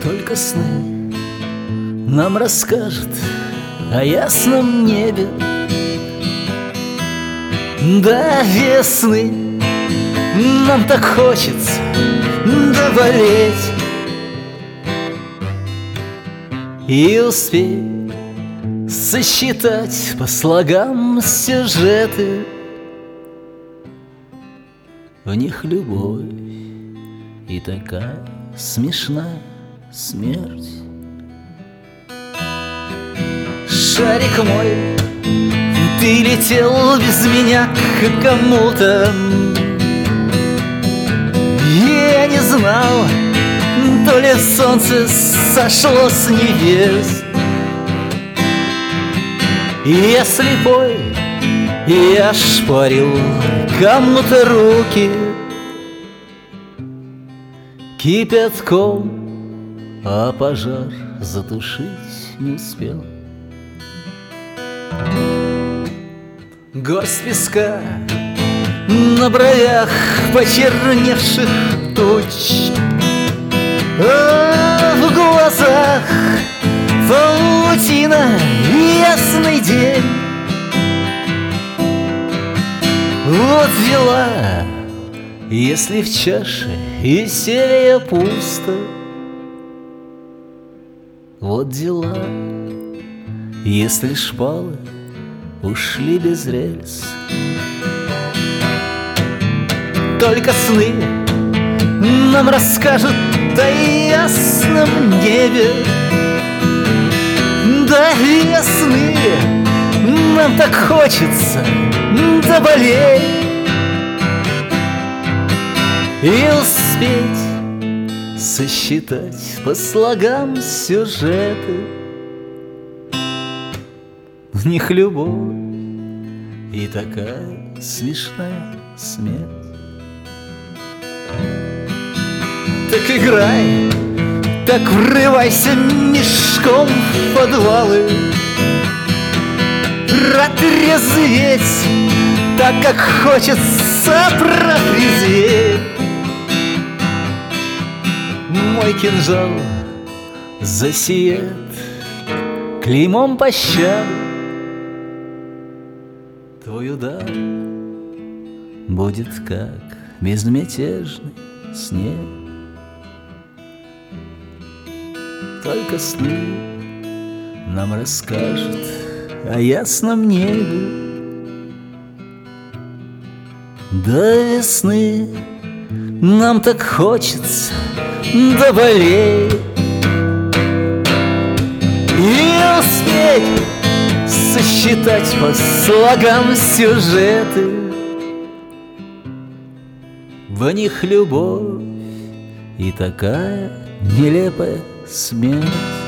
Только сны нам расскажут о ясном небе до весны. Нам так хочется доболеть и успеть сосчитать по слогам сюжеты. В них любовь и такая смешная смерть. Шарик мой, ты летел без меня к кому-то. Я не знал, то ли солнце сошло с небес. Я слепой, я шпарил кому-то руки кипятком, а пожар затушить не успел. Горсть песка на бровях почерневших туч, а в глазах паутина, ясный день. Вот дела, если в чаше веселья пусто. Вот дела, если шпалы ушли без рельс. Только сны нам расскажут о ясном небе до весны. Нам так хочется доболеть и успеть сосчитать по слогам сюжеты. В них любовь и такая смешная смерть. Так играй, так врывайся мешком в подвалы, протрезветь так, как хочется протрезветь. Мой кинжал засиет клеймом пощады. Твой удар будет как безмятежный снег. Только сны нам расскажут о ясном небе до весны. Нам так хочется доболеть и успеть сосчитать по слогам сюжеты. В них любовь и такая нелепая смерть.